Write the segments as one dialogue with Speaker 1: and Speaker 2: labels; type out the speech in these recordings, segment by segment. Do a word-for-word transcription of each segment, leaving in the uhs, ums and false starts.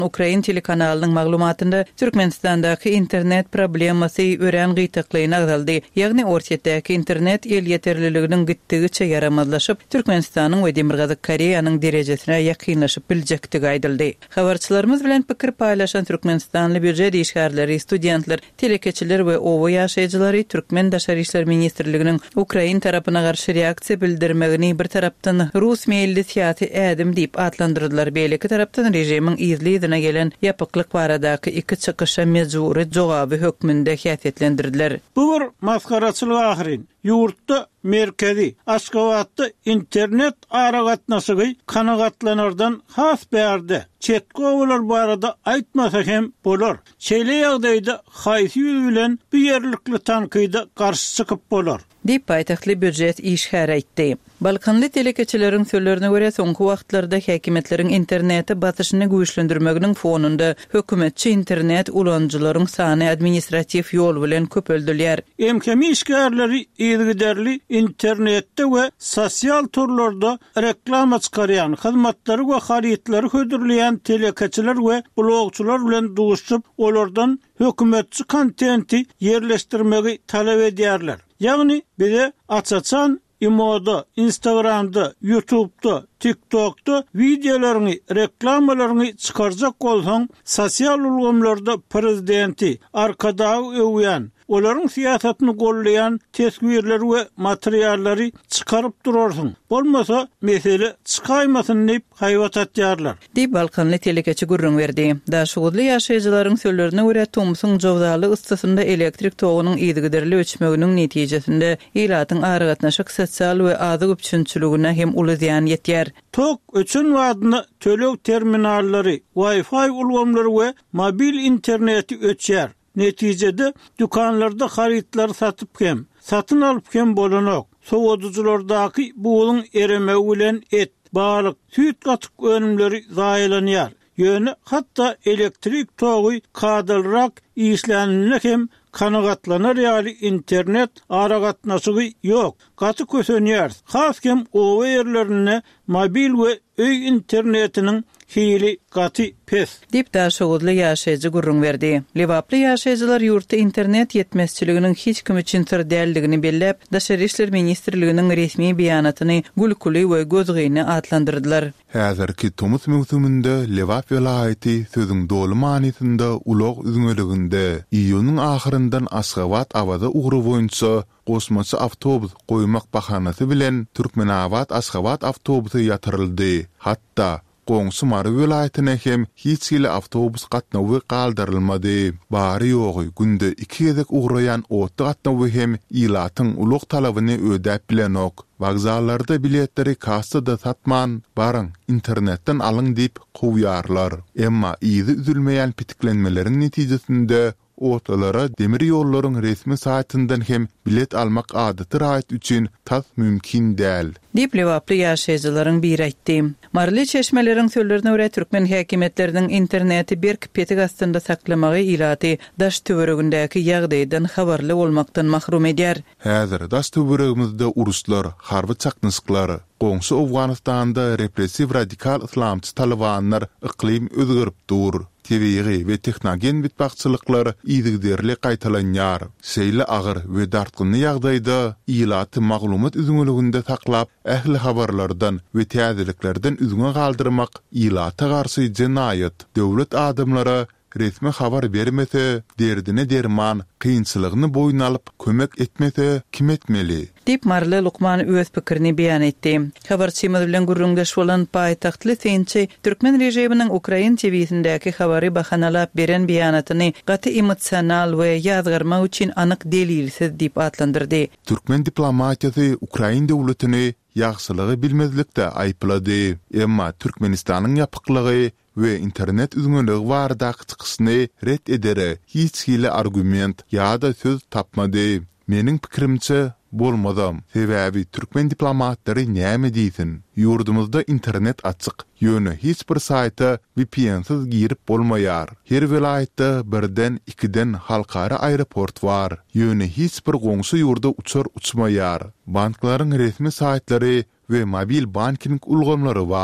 Speaker 1: Ukrayn telekanalynyň maglumatynda Türkmenistandagi internet problemasy ören gytyklygyna agdaldy. Ýagny ortatdaky internet el ýeterliliginiň gitdigiçe yaramazlaşyp, Türkmenistanyň we Demirgazyk Koreýanyň derejesine ýakynlaşyp biljekdigi aýdyldy. Habarçylarymyz bilen pikir paýlaşan Türkmenistanly büdjet işgärleri, studentler, telekeçiler we owa ýaşaýjylary Türkmen Daşary işler ministrliginiň Ukrayn tarapyna garşy reaksiýa bildirmegini bir tarapdan Rus meýilli siýasy ädim diýip atlandyrdylar. Beýleki tarapdan rejimiň izlidine gelen ýapyklyk baradaky iki çykyşa mejburi jogaby hökmünde häsiýetlendirdiler.
Speaker 2: Bu bir maskaraçylyk ahyrin. Yurtda merkezi Aşgabatda internet aragatnasygy kanagatlanardan has berdi. Çetki owalar barada aýtmasa hem bolar. Şeýle ýagdaýda haýsy ýüz bilen bu ýerlikli tankyda garşy çykyp bolar.
Speaker 1: Diýip paýtahtly büdjet işgär aýtdy. Balkanly telekeçileriň sözlerine görä soňky wagtlarda häkimetleriň interneti batyşyny güýçlendirmeginiň fonunda hökümetçi internet ulanjylaryň sany administrativ ýol bilen köpeldilýär.
Speaker 2: Emkemi işgärleri ýygyderli internetde we sosial turlarda reklama çykarýan, hyzmatlary we harytlary hödürleýän telekeçiler we blogçular bilen duşup olardan hökümetçi kontenti yerleşdirmegi talap edýärler. Ýagny bize açaçan imoda, Instagramda, YouTube'da, TikTok'da videolaryny, reklamalaryny çykarjak bolsaň, sosial ulgamlarda prezidenti arkadagy öwýän, olaryň siýasatyny gollayan tesbirler we materiallary çykaryp durarsyň. Bolmasa mesele çykaýmasyn diýip haýwat atýarlar.
Speaker 1: Diýip Balkanly telekeçi gurrun berdi. Daşugly ýaşaýjylaryň sözlerine görä Tomsun jowdaly ıstysynda elektrik togunyň ýygyderli ölçmeginiň netijesinde ýylatyň aragatnaşyk sosial we azyk üçünçüligine hem uly ziýan ýetýär.
Speaker 2: Tok üçün wadyna tölew terminallary, Wi-Fi ulgamlary we mobil interneti öçýär. Netijede dükanlarda haritlar satyp hem, satyn alyp hem bolanok. Sowadyjylardaky buğulun eremegi bilen et, balyk, süýt gatyk önümleri zaýalanýar. Ýöne hatda elektrik togy kadylrak işlenine hem kanagatlanar ýaly internet aragatnasygy ýok. Gaty kösenýär. Haskem owa ýerlerine mobil we öý internetiniň hili gaty pes.
Speaker 1: Dip daşugly ýaşaýjy gurrun berdi. Lewaply ýaşaýjylar ýurtda internet ýetmezçiliginiň hiç kim üçin sir däldigini bellep, Daşary işler ministrliginiň resmi beýanatyny gülküli we gözgeyni atlandyrdylar.
Speaker 3: Häzirki Tomuz mewsumynda Lewap welaýaty sözüň dolu manysynda ulaq üzüňeliginde iýonyň ahyryndan Aşgabat awaza ugry boýunça gosmaçy awtobus goýmak bahanasy bilen Türkmenabat Aşgabat awtobusy ýatyryldy. Hatda Goňsy Mary welaýatyna hem hiç hili awtobus gatnawy galdyrylmady. Bary ýogy günde iki gezek ugraýan otly gatnawy hem ýylatyň uluk talabyny ödäp bilenok. Wagzallarda biletleri kassada satman, barın internetten alyň diýip goýarlar. Emma iýdi üzülmeýän pitiklenmeleriň netijesinde otalara demir ýollaryň resmi saýtyndan hem bilet almak adaty raýat üçin tas mümkin däl.
Speaker 1: Diýip Lewaply ýaşaýjylaryň biri aýtdy. Marly çeşmeleriň sözlerine görä türkmen häkimetleriniň interneti bir petik astynda saklamagy ýylaty daş töweregindäki ýagdaýdan habarly bolmakdan mahrum edýär.
Speaker 3: Häzir daş töweregimizde uruslar, harby çaknysklary, Goňsy Awganistanda repressiv radikal islamçy talibanlar iklim özgürip dur. Tebiği we texnogen bitbaqçylyklar ýygyderli gaýtalanýar. Şeýle agyr we dartgynly ýagdaýda ýylaty maglumat üzüňeliginde saklap, ähli habarlardan we täzeliklerden üzüňe galdyrmak ýylata garşy jinayet. Döwlet adamlara resmi habar bermese, derdine derman, kıyınçılıgını boyun alıp kömek etmese kim etmeli?
Speaker 1: Dip Marly Lukman öz pikirini beýan etdi. Habarçymyz bilen gurrungaş bolan paýtahtly Sençi Türkmen rejiminiň Ukrain T V-sindäki habary bahanalap beren beýanatyny gaty emotsional we ýazgyrma üçin anyk delilsiz diýip atlandyrdy.
Speaker 3: Türkmen diplomatiýasy Ukrain döwletini ýagşylygy bilmezlikde aýplady. Emma Türkmenistanyň ýapyklygy we internet üzüňeligi bardak çykyşyny ret edere hiç hili argument ýa-da söz tapmady. Meniň pikirimçe bolmadam. Sebäbi Türkmen diplomatlary näme diýsin? Ýurdumyzda internet açyk. Ýöne hiç bir saýta V P N-siz girip bolmaýar. Her welaýatda birden ikiden halkara aeroport bar. Ýöne hiç bir goňsy ýurda uçar uçmaýar. Banklaryň resmi saýtlary we mobil banking ulgamlary bar.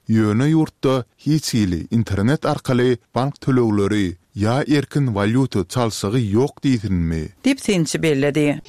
Speaker 3: ýöne ýurtda hiç hili internet arkaly bank tölegleri ya erkin valyuta çalsagy ýok diýsinmi?
Speaker 1: Dip sençi belledi.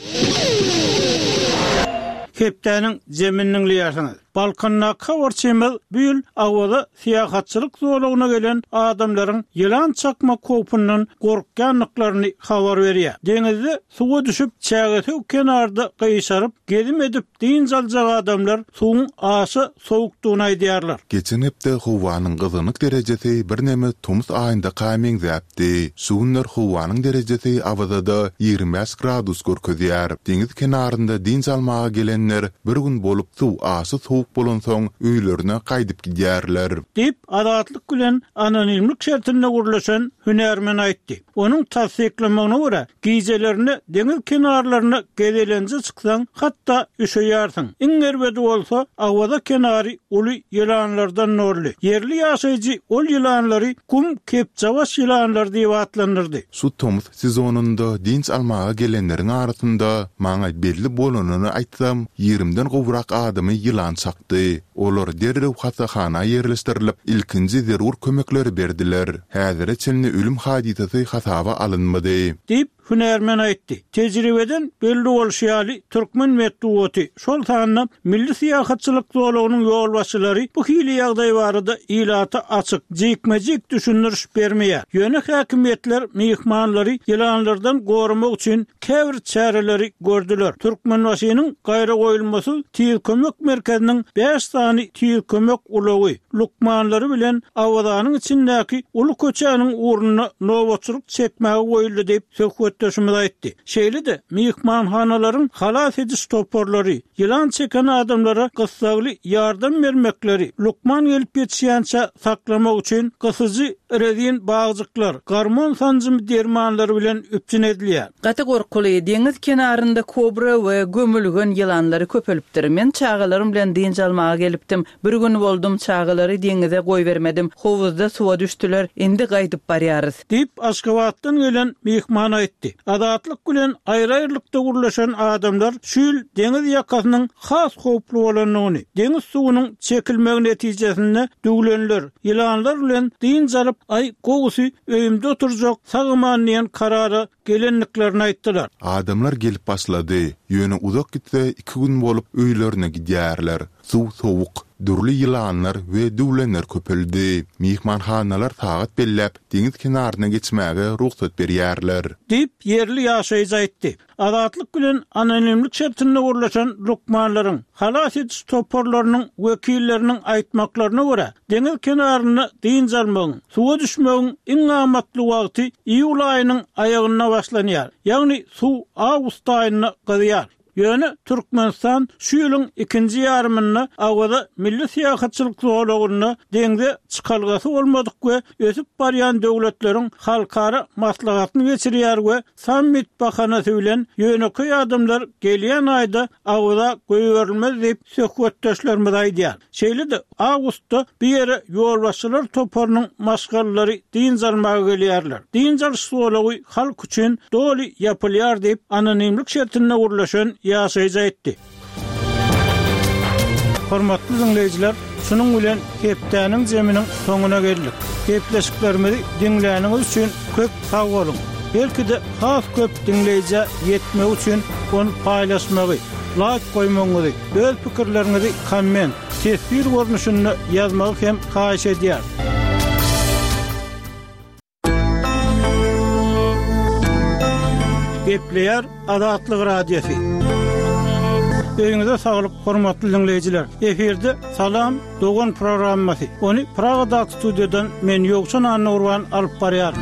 Speaker 2: Heptäniň zemininiň liýasyny. Balkanna kawarçymyl büýül awada siýahatçylyk zorlugyna gelen adamlaryň ýylan çakma kopundan gorkýanlyklaryny habar berýär. Deňizde suwa düşüp çägeti kenarda gyýşaryp gedim edip diň jaljak adamlar suwun aşy sowukdugyny aýdýarlar.
Speaker 3: Geçen hepde howanyň gyzynyk derejesi bir neme Tumus aýynda kaýmyň zapdy. Suwunlar howanyň derejesi awada da ýygrimi beş gradus görkezýär. Deňiz kenarynda diň jalmaga gelenler bir gün bolup suw aşy bolan soň öýlerine gaýdyp gidýärler.
Speaker 2: Dip adatlyk bilen anonimlik şertinde gurulşan hünärmen aýtdy. Onuň tasdiklamagyna görä, giýjelerini deňiz kenarlaryna gedelenje çyksaň, hatda üşeýärsiň. Iňerbede bolsa, awada kenary uly ýylanlardan norly. Yerli ýaşaýjy ol ýylanlary kum kepçawas ýylanlar diýip atlanyrdy.
Speaker 3: Şu Tumus sezonunda dinç almaga gelenleriň arasynda maňa belli bolanyny aýtsam, ýigrimden gowrak adamy ýylan çakdy. Olar derrew hastaxana ýerleşdirilip, ilkinji zerur kömekleri berdiler. Häzir çelni ölüm hadisesi hasaba alınmady.
Speaker 2: Dip hünärmen aýtdy. Tejribeden belli bolşýaly türkmen medeniýeti şol sanyna milli siýahatçylyk zorlugynyň ýol başçylary bu hili ýagdaý barada ilata açyk, jekmejek düşündiriş bermeýär. Ýöne häkimetler mehmanlary ýylanlardan gorumak üçin käbir çäreleri gördüler. Türkmen wasynyň gaýra goýulmasy tiýil kömek merkeziniň beş sany tiýil kömek ulagy lukmanlary bilen awdanyň içindäki uly köçäniň urnuny nowatçylyk çekmäge goýuldy diýip söhbetdeşimiz aýtdy. Şeýle de mehmanhanalaryň halas ediş toporlary, ýylan çeken adamlara gysgaly ýardam bermekleri, lukman gelip ýetişýänçe saklamak üçin gysyjy redin bagjyklar, garmon sanjymy dermanlary bilen üpçün edilýär.
Speaker 1: Gaty gorkuly deňiz kenarynda kobra we gömülgen ýylanlary köpelipdir. Men çağalarym bilen diň jalmaga gelipdim. Bir gün boldum, çağalary deňize goý bermedim. Howuzda suwa düşdüler. Endi gaýdyp barýarys. Dip
Speaker 2: Aşgabatdan gelen mehman aýtdy. Adatlyk bilen aýry-aýrylykda gurulşan adamlar şül deňiz ýakasynyň has howply bolanyny, deňiz suwunyň çekilmegi netijesinde duglenler, ýylanlar bilen diň jalyp ay gowusy öýümde oturjak sagymanyň karara gelenliklerini aýtdylar.
Speaker 3: Adamlar gelip başlady. Ýöne uzak gitse iki gün bolup öýlerine gidýärler. Suw sowuk, durly ýylanlar we duglenler köpeldi. Mehmanhanalar sagat bellep deňiz kenaryna geçmäge ruhsat berýärler.
Speaker 2: Dip yerli ýaşaýjy aýtdy. Adatlyk bilen anonimlik şertinde gurulşan lukmanlaryň halas ediş toporlarynyň wekilleriniň aýtmaklaryna görä, deňiz kenaryna diň jalmagyň, suwa düşmegiň iň amatly wagty iýul aýynyň aýagyna başlanýar. Ýagny suw awgust aýyna gydýar. Ýöne Türkmenistan şu ýylyň ikinji ýarymyna awada milli siýahatçylyk zorlugyny deňde çykalgasy bolmadyk we ösüp barýan döwletleriň halkara maslahatyny geçirýär we sammit bahanasy bilen ýöneki adamlar gelýän aýda awada goýberilmez diýip söhbetdeşlerimiz aýdýar. Şeýle de awgustda bir ýere ýolbaşçylar toparynyň maşgallary diň jalmaga gelýärler. Diň jalyş zorlugy halk üçin doly ýapylýar diýip anonimlik şertinde gurulşan ýaşaýjy aýtdy. Hormatly dinleýijiler, şunuň bilen hepdäniň jeminiň soňuna geldik. Hepleşiklerimizi dinläniňiz üçin köp sag bolun. Belki de has köp dinleýije ýetmek üçin onu paýlaşmagy, like goýmagy, öz pikirleriňizi komment, tesbir görnüşünde ýazmagy hem haýyş edýär. Gepleýär Adatlyk radiosi. Öýüňize saglyk, hormatly dinleýijiler. Eferde Salam Dogan programmasy. Onu Pragada studiodan men Ýogşan Anurwan alyp barýar.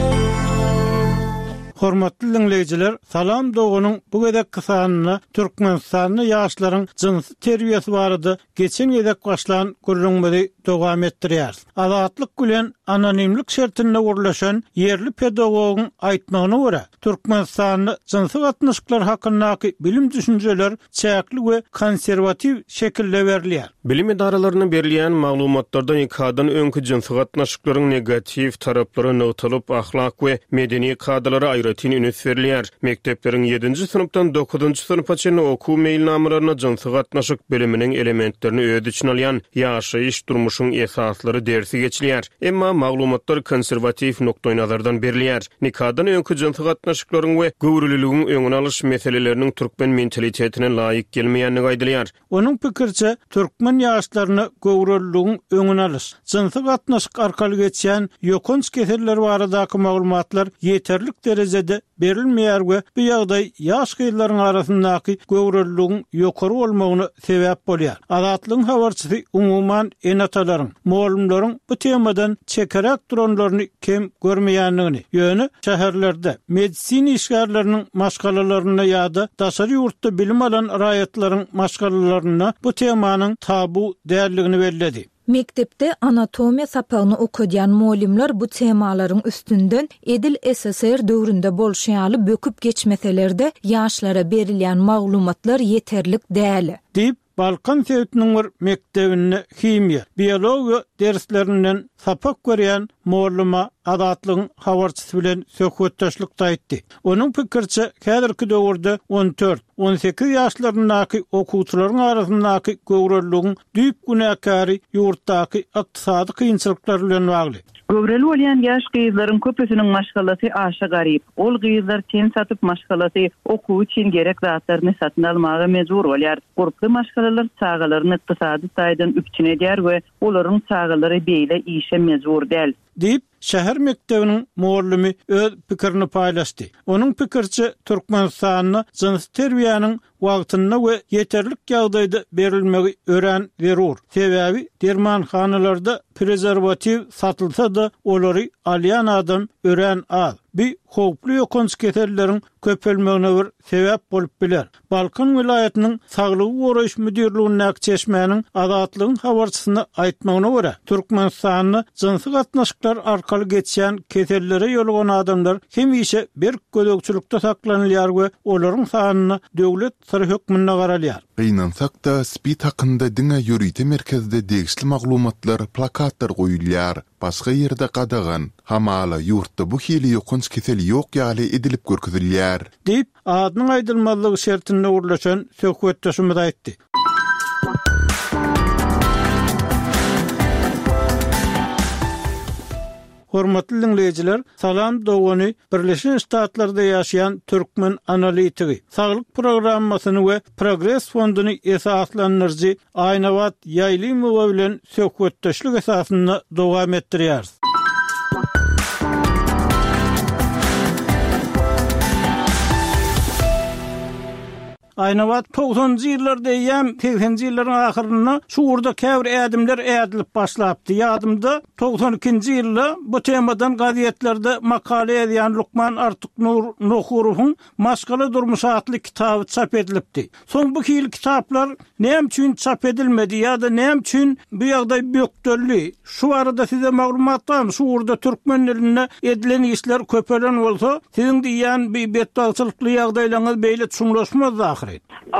Speaker 2: Hormatly dinleýijiler, Salam Doganyň bu gedek kysanyna Türkmenistanyň ýaşlaryň jynsy terbiýesi barada geçen gedek başlan gurulmagy dowam etdirýär. Adatlyk bilen anonimlik şertinde gurulşan yerli pedagogyň aýtmagyna görä, Türkmenistanyň jynsy gatnaşyklar hakyndaky bilim düşünjeler çäkli we konserwativ şekilde berilýär.
Speaker 4: Bilim idaralaryna berilýän maglumatlardan ýekadan öňkü jynsy gatnaşyklaryň negativ taraplary nöwtalyp ahlak we medeni kadalara aýratyn üns berilýär. Mektepleriň ýedinji synpdan dokuzunçy synpa çyn okuw meýilnamalaryna jynsy gatnaşyk biliminiň elementlerini öz içine alýan ýaşaýyş durmuş durmuşyň esaslary dersi geçilýär. Emma maglumatlar konservativ nokta nazardan berilýär. Nikadan öňkü jynsyk gatnaşyklaryň we göwrülülügiň öňüne alyş meseleleriniň türkmen mentalitetine laýyk gelmeýänligi aýdylýar.
Speaker 2: Onun pikirçe türkmen ýaşlaryny göwrülülügiň öňüne alyş, jynsyk gatnaşyk arkaly geçýän ýokunç keseller baradaky maglumatlar ýeterlik derejede berilmeýär we bu ýagdaý ýaş gyýlaryň arasyndaky göwrülülügiň ýokary bolmagyna sebäp bolýar. Azatlygyň habarçysy umuman enatalaryň, muallimlaryň bu temadan çekerek duranlaryny kim görmeýänligini, ýöne şäherlerde medisina işgärleriniň maşgalalaryna ýa-da daşary ýurtda bilim alan raýatlaryň maşgalalaryna bu temanyň tabu därligini belledi.
Speaker 5: Mektepde anatomiya sapagyny okudyan muallimler bu temalaryň üstünden edil S S R döwründe bolşýaly böküp geçmeselerde ýaşlara berilýän maglumatlar ýeterlik däl.
Speaker 2: Dip Balkan Sewitiniň bir mektebinde himiýa, biologiýa derslerinden sapak görýän muallima azatlygyň habarçysy bilen söhbetdeşlik aýtdy. Onuň pikirçe, häzirki döwürde on dört on sekiz ýaşlaryndaky okuwçylaryň arasyndaky göwrülügiň düýp günäkary ýurtdaky ykdysady kynçylyklar bilen bagly.
Speaker 6: Göwreli bolýan ýaş gyzlaryň köpüsiniň maşgalasy aşa garyp. Ol gyzlar ten satyp maşgalasy okuw üçin gerek zatlaryny satyn almaga mejbur bolýar. Guruply maşgalalar çağalaryny ykdysady taýdan üpçün edýär we olaryň çağalary beýle işe mejbur däl.
Speaker 2: Dip şäher mektebiniň muallimi öz pikirini paýlaşdy. Onuň pikirçe Türkmenistanyň jynsy terbiýanyň wagtyna we ýeterlik ýagdaýda berilmegi ören zerur. Sebäbi dermanhanalarda prezervativ satylsa da olary alýan adam ören az. Bir howply ýokunç keserleriň köpelmegine bir sebäp bolup biler. Balkan vilayatynyň saglygy goraýyş müdirliginiň çeşmäniň azatlygyň habarçysyna aýtmagyna görä, Türkmenistanyň jynsy gatnaşyklar arkaly geçýän keserlere ýolgan adamlar hemişe bir gödökçülükde saklanýar we olaryň sanyny döwlet syr hökmüne garalýar.
Speaker 3: Beýnansak da spit hakynda diňe ýörüýte merkezde degişli maglumatlar, plakatlar goýulýar. Başga ýerde gadagan, hamala ýurtda bu hili ýokunç kesel ýok ýaly edilip görkezilýär.
Speaker 2: Diýip adynyň aýdylmalygy şertinde urlaşan söhbetdeşimiz aýtdy. Hormatly dinleyijiler, salam dowany Birleşen Ştatlarda ýaşaýan türkmen analitigi, saglyk programmasyny we Progress fonduny esaslandyrjy Aýnawat Ýaýlymowa bilen söhbetdeşlik esasynda dowam etdirýär. Aýnawat togsonjy ýyllarda ýam seksenji ýyllaryň ahyryna şu urda käbir ädimler ädilip başlapdy. Ýadymda togson ikinji ýylda bu temadan gazetlerde makale ýazýan Lukman Artuknur Nohurowyň Maşgala durmuş adly kitaby çap edilipdi. Soň bu hil kitaplar näme üçin çap edilmedi ýa-da näme üçin bu ýagdaý bökdürli? Şu arada size maglumat barmy? Şu urda türkmen diline edilen işler köpelen bolsa, siziň diýen bir betdalçylykly ýagdaýlaryňyz beýle düşünülmez ahir.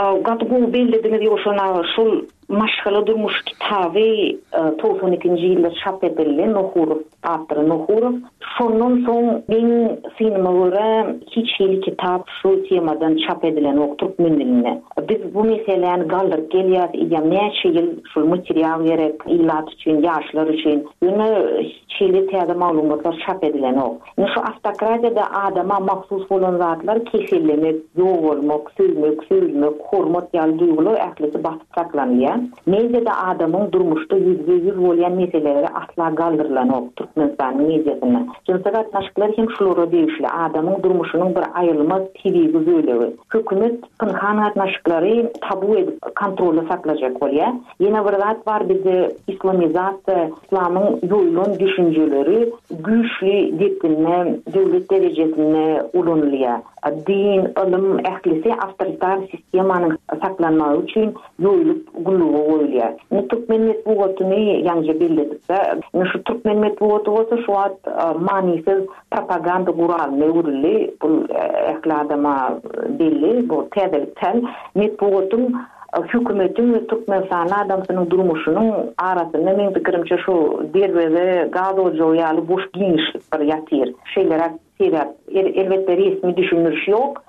Speaker 7: Gatgu bellediniz ýoşana şol Maşgala durmuş kitaby togson ikinji ýylda çap edilen Nohurow atry Nohurow. Şondan soň men sinema görä hiç hili kitap şu temadan çap edilen ok türkmen diline. Biz bu meseleni galdyryp gelýär, ýa näçe ýyl şu material gerek illat üçin, ýaşlar üçin. Ýöne hili täze maglumatlar çap edilen ok. Şu avtokratiýada adama mahsus bolan zatlar kesilmek, ýok bolmak, sözmek, sözmek, hormat ýaly duýgular ählisi basyp saklanýar. Mezede adamın durmuşda yüzde yüz bolýan meseleleri asla galdyrılan ok Türkmenistanyň mezesinde. Jynsy gatnaşyklar hem şulara degişli adamın durmuşynyň bir aýrylmaz tebiği bölegi. Hökümet pynhan gatnaşyklary tabu edip kontrolde saklajak bolýar. Ýene bir zat bar bizde islamizasiýa, islamyň ýoýlan düşünjeleri güýçli depine, döwlet derejesinde ulanylýar. Din, ilim, ählisi awtoritar sistemanyň saklanmagy üçin ýoýulyp gullugy goýulýar. Ne türkmen medeniýetini ýangy belledikde, şu türkmen medeniýeti bolsa şu wagt manisiz propaganda guralyny urildi. Bu ähli adama belli, bu täzelikden medeniýetiň hökümetin ve Türkmenistan adamsynyň durmuşynyň arasynda men pikirimçe şu derwede gazojo ýaly boş giňişlik bir ýatyr. Şeýler sebäp elbetde resmi düşünürüş ýok.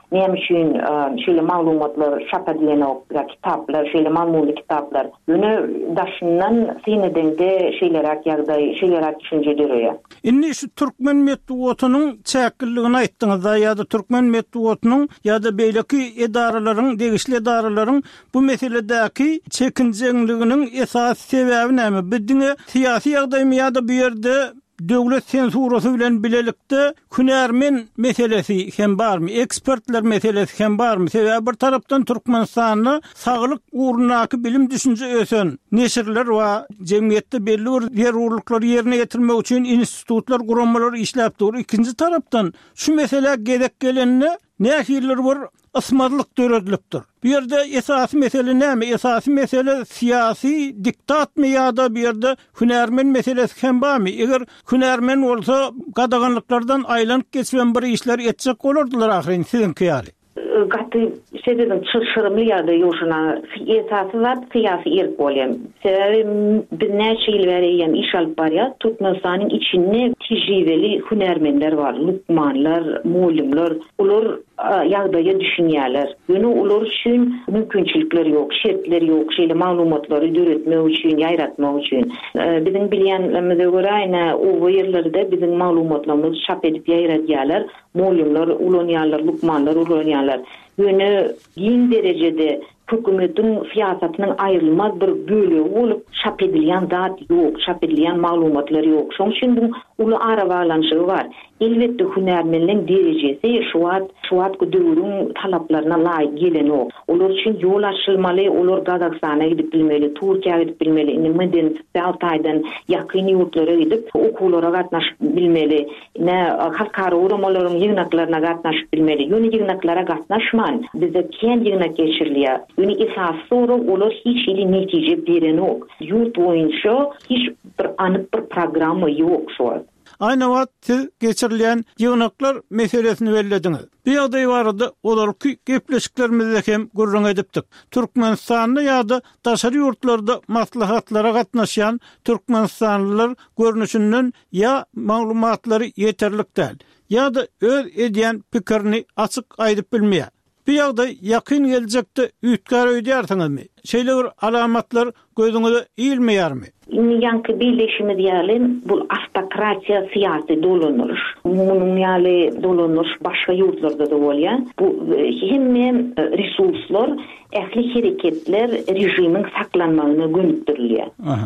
Speaker 7: näme üçin şeýle maglumatlar çap edilen ok, kitaplar, şeýle mazmunly kitaplar. Ýöne daşyndan sinedende şeýlerak ýagdaý, şeýlerak düşünjeler ýa.
Speaker 2: Inni şu Türkmen medeniýetiniň çäkilligini aýtdyňyz da, ýa-da Türkmen medeniýetiniň ýa-da beýleki edaralaryň, degişli edaralaryň bu meseledäki çekinjeliginiň esas sebäbi näme? Biziň syýasy ýagdaýmy ýa-da bu ýerde döwlet sensurasy bilen bilelikde hünärmen meselesi hem barmy, ekspertler meselesi hem barmy? Sebäbi bir tarapdan Türkmenistanyny saglyk uğrundaky bilim düşünje ösen neşirler we jemgyýetde belli bir ýerurluklar ýerine getirmek üçin institutlar, gurammalar işläp dur. İkinji tarapdan şu mesele gedek gelenine nähirler bir ısmarlyk döredilipdir. Bu yerde esasy mesele näme? Esasy mesele siyasi diktatmy ýa-da bir yerde hünärmen meselesi hem barmy? Eger hünärmen bolsa gadaganlyklardan aýlanyp geçen bir işler etjek bolardylar ahyryn siziň kyýaly.
Speaker 7: Gatty şeýleden çyrşyrymly ýa-da ýoşuna esasy zat syýasy erk bolýan. Sebäbi bir näçe ýyl berýän iş alyp barýar. Türkmenistanyň içinde tejribeli hünärmenler bar, lukmanlar, mulimler. Ular ýagdaýa düşünýärler. Ýöne ular üçin mümkinçilikler ýok, şertler ýok, şeýle maglumatlary döretmek üçin, ýaýratmak üçin. Biziň bilýänlerimize görä ine o ýerlerde biziň maglumatlarymyzy çap edip ýaýratýarlar. Mulimler, ulanýarlar, lukmanlar ulanýarlar. Ýöne giň derejede hökümetin siýasatynyň aýrylmaz bir bölegi bolup çap edilýän zat ýok, çap edilýän maglumatlar ýok. Şoň üçin bu uly ara baglanşygy bar. Elbetde hünärmenliň derejesi şu wagt şu wagt döwrüň talaplaryna laýyk gelen ok. Olar üçin ýol açylmaly, olar Gazakstana gidip bilmeli, Türkiýe gidip bilmeli, indi meden Altaýdan ýakyn ýurtlara gidip okuwlara gatnaşyp bilmeli, ne halkara uramalaryň ýygnaklaryna gatnaşyp bilmeli. Ýöne ýygnaklara gatnaşman, bizde kän ýygnak geçirilýär. Ýöne esas soru olar hiç ýyly netije beren ok. Ýurt boýunça hiç bir anyk bir programy ýok şu.
Speaker 2: Aynı wagt siz geçirilýän ýygnaklar meselesini bellediňiz. Bir ýagdaý bardy, olarky gepleşiklerimizde hem gurrun edipdik. Türkmenistanyny ýa-da daşary ýurtlarda maslahatlara gatnaşýan türkmenistanlylar görnüşinden ýa maglumatlary ýeterlik däl, ýa-da öz edýän pikirini açyk aýdyp bilmeýär. Bir ýagdaý ýakyn geljekde üýtkär öýdýärsiňizmi? Şeýle bir alamatlar gözüňize iýilmeýärmi?
Speaker 7: Yankı birleşimi diyelim, bu автократия siyasi dolanır. Bunun yani dolanır başka yurtlarda da oluyor. Bu hem resurslar, ehli hareketler rejimin saklanmağına gönüktürülüyor.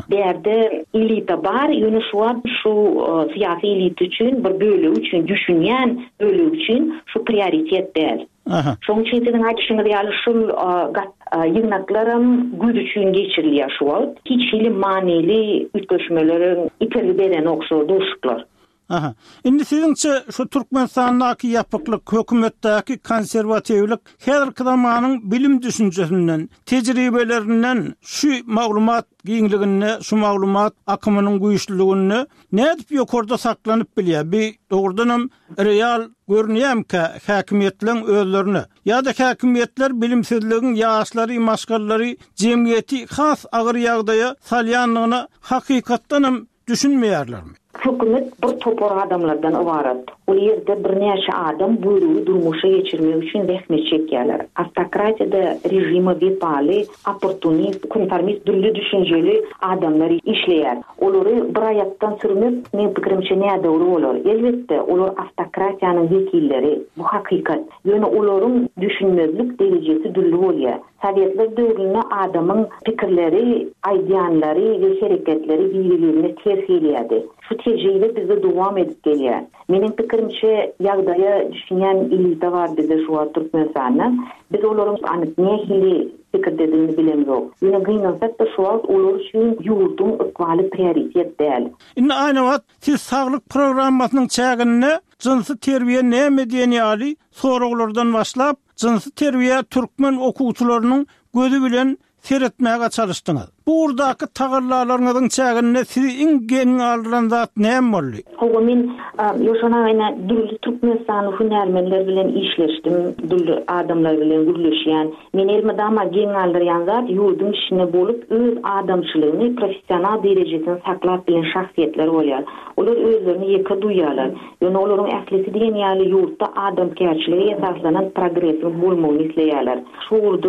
Speaker 7: Berde elita var, yönü şu an şu siyasi elit için, bir bölü için, düşünen bölü için şu prioritet değil. Şoň üçin sizin aýdyşyňyz ýaly şol ýygnaklarym güz üçin geçirilýär şu wagt. Hiç ýyly manily ütgeşmeleriň ipeli beren okşo dostluklar.
Speaker 2: Aha. Indi siziňçe şu Türkmenistanyň ýapyklyk, hökümetdäki konserwatiwlik häzirki zamanyň bilim düşünjesinden, tejribelerinden şu maglumat giňligine, şu maglumat akymynyň güýçlüligine nädip ýokarda saklanyp bilýär? Bir dogrudan real görnýärmi häkimetleriň özlerine ýa-da häkimetler bilimsizligiň ýaşlary, maşgallary jemgyýeti has agyr ýagdaýa salýanlygyny hakykatdan düşünmeýärlermi?
Speaker 7: Hükümet bir topor adamlardan ibaret. O yerde bir neçe adam buyruğu durmuşa geçirmek için zahmet çekýärler. Автократияda rejimi bepali, opportunist, konformist, dürlü düşünjeli adamlar işleýär. Olary bir aýakdan sürmek, men pikirimçe näde bolar? Elbetde olar автократияnyň wekilleri, bu hakykat. Ýöne olaryň düşünmezlik derejesi dürlü bolýar. Sovetler döwründe adamyň pikirleri, aýdýanlary we hereketleri bir-birine ters gelýärdi. Şu tejribe bizde dowam edip gelýär. Meniň pikirimçe ýagdaýa düşünýän elita bar bizde şu Türkmenistanda. Biz olaryň anyk nähili pikir dediğini bilemiyoruz. Yine gıynasak da şu an olur üçün yurdun ıkvalı prioritet değil.
Speaker 2: Yine aynı wagt siz sağlık programmasının çägine cinsy terbiye näme diýeni ýaly soraglardan başlap cinsy terbiye Türkmen okuwçylarynyň gözü bilen seretmäge çalışdyňyz. Buradaki tağırlarlarınızın çağınına sizi ingen aldıran zat näme boldy?
Speaker 7: Howa men ýoşana ina dürli Türkmenistan hünärmenler bilen işleşdim, dürli adamlar bilen gürleşýän. Men elme dama geň aldyrýan zat ýurdun işine bolup öz adamçylygyny professional derejesinde saklap bilen şahsiýetler bolýar. Olar özlerini ýeke duýýarlar. Ýöne olaryň ählisi diýen ýaly ýurtda adamkärçiligi esaslanan progressin bolmagyny isleýärler. Şurda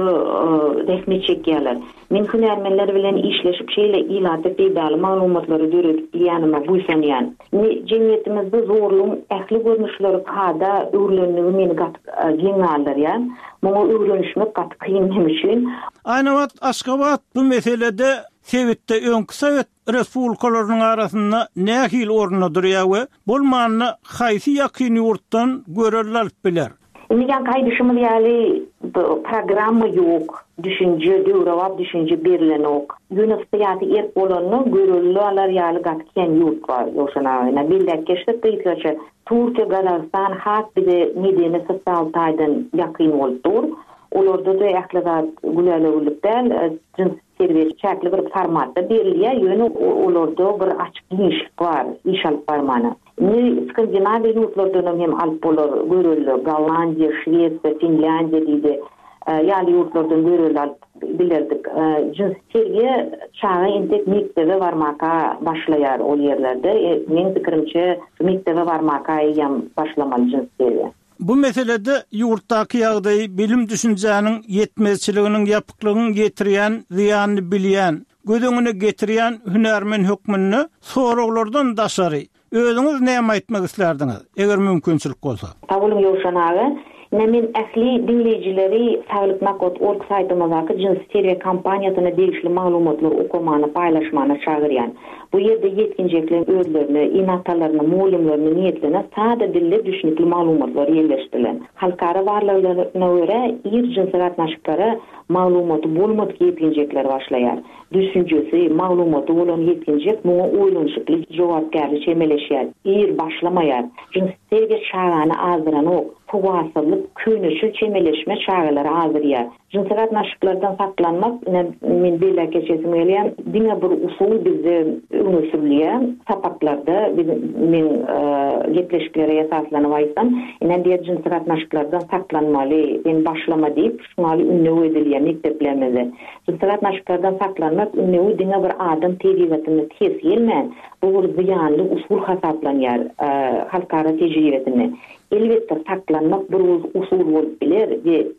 Speaker 7: resmi çekýärler. Men hünärmenler bilen işleşip şeýle ilaty peýdaly maglumatlary döredip ýanyma buýsanýan. Ne jemgyýetimizde zorluň ähli görnüşleri kada öwrenligi meni gat geň aldyrýar. Muňa öwrenişmek gat kyn hemşin.
Speaker 2: Aynabat Aşgabat bu meselede Sewitde öňkü Sowet respublikalarynyň arasynda nähil orna durýar we bolmanyny haýsy ýakyn ýurtdan görerler alyp biler.
Speaker 7: Inigen kaydışımız yani programı yok, düşünce, döwrewap düşünce berilen ok. Üniversitesi erk bolanny görüllü alar ýaly gatken ýurt var. Ýoşana bildek geçtik diýilýär. Türkiýe, Gazakistan hat bir de medeni sosial taýdan ýakyn boldur. Olarda da ählidat güläleglikden jins servis çäkli bir formatda berilýär. Ýöne olarda bir açyk genişlik var, iş alyp barmany. Ni Skandinaviya ýurtlardan hem alyp bolar, görüllü. Gollandiýa, Şwesiýa, Finlandiýa diýdi. Ýaly ýurtlardan görüllü alyp bilerdik. Jins servis çağa intek mektebe barmaka başlaýar ol ýerlerde. Men pikirimçe mektebe barmaka ýam başlamaly jins servis.
Speaker 2: Bu meselede ýurtdaky ýagdaý bilim düşünjäniň ýetmezçiliginiň ýapyklygyny getirýän, ziýanyny bilýän, gödüňüne getirýän hünärmen hökmüni soraglardan daşary. Özüňiz näme aýtmak islerdiňiz, eger mümkinçilik bolsa?
Speaker 7: Tawulum ýoşanagy, men ähli dinleýijileri saglyk nakot org saýtymyzdaky jins seriýa kampaniýasyna degişli maglumatlar okumany, paýlaşmany çagyrýan. Bu ýerde ýetkinjekler özlerini, inatalaryny, mulimlerini niýetlerine sada dille düşünikli maglumatlar ýerleşdirilen. Halkara varlyklaryna görä ir jins gatnaşyklary maglumaty bolmady ýetkinjekler başlaýar. Düşünjesi, maglumaty bolan ýetkinjek muňa oýlanşykly jogapkärlik çemeleşýär. Ir başlamaýar. Jins serge çağany azdıran ok. Tuğasılık, könüşü, çemeleşme çağıları azırýar. Jins gatnaşyklardan saklanmak, men belli geçesim gelýän, diňe bir usul bizde öňe sürülýär. Sapaklarda men gepleşiklere esaslanyp aýtsam, inen diýer jins gatnaşyklardan saklanmaly, men başlama diýip, şuňaly ünnew edilýär mekteplerimizde. Jins gatnaşyklardan saklanmak, ünnew diňe bir adam tebigatyny tesirlen, bu bir ziýanly usul hasaplanýar halkara tejribesinde. Elbette saklanmak bir usul bolup biler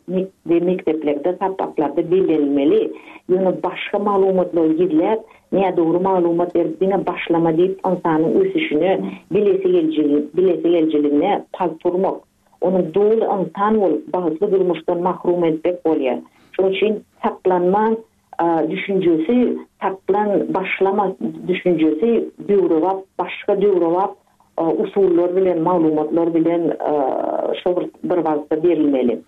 Speaker 7: ve mekteplerde, sapaklarda belirlenmeli. Ýöne başga maglumatlar gidilip, näme dogry maglumat berdiňe başlama diýip, insanyň ösüşini, bilesi geljiligini, bilesi geljiligine palturmak. Onu dogry insan bolup, bagysly durmuşdan mahrum etmek bolýar. Şonuň üçin saklanma düşünjesi, saklan başlama düşünjesi döwrewap, başga döwrewap usullar bilen, maglumatlar bilen şol bir wagtda berilmeli.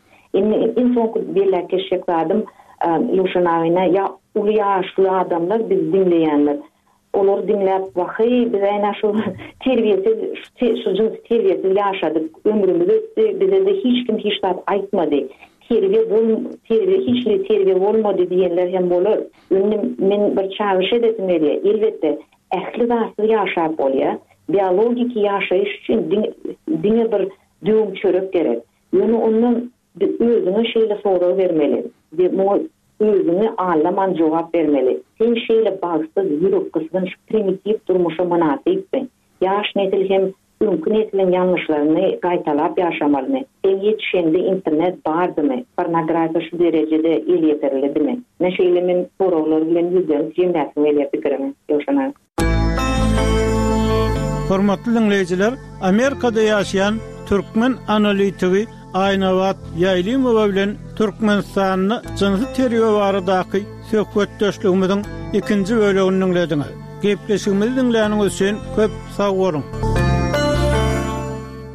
Speaker 7: En soňky belläke şekladım ýoşanagyna ýa uly ýaşly adamlar biz dinleýänler. Olar dinläp wahy biz aýna şu terbiyesiz, şu jins terbiyesiz ýaşadyk, ömrümüz ötdi, bize de hiç kim hiç zat aýtmady. Terbiye bol, terbiye hiçli terbiye bolmady diýenler hem bolar. Men bir çağrış edesim gelýär. Elbette ähli zatly ýaşap bolýar. Biyologik ýaşaýyş üçin diňe bir döwüm çörek gerek. Ýöne ondan özüne şeýle sorag bermeli. Muňa özüne alaman jogap bermeli. Sen şeýle bagsyz ýürek kysgyn primitiv durmuşa manasypmy? Ýaş nesil hem öňkü neslin ýanlışlaryny gaýtalap ýaşamalyny. Sen ýetişende internet bardymy? Pornografiýa şu derejede el ýeterilidimi? Näşeýle men soraglar bilen ýüzden jemläsim gelýär pikirimi ýoşanagy.
Speaker 2: Hormatly dinleyijiler, Amerikada ýaşaýan türkmen analitigi Aynabat Ýaýlymowa bilen Türkmenistanyny jinsy terbiýe baradaky söhbetdeşligimiziň ikinji bölegini dinlediňiz. Gepleşigimizi dinläniňiz üçin köp sag bolun.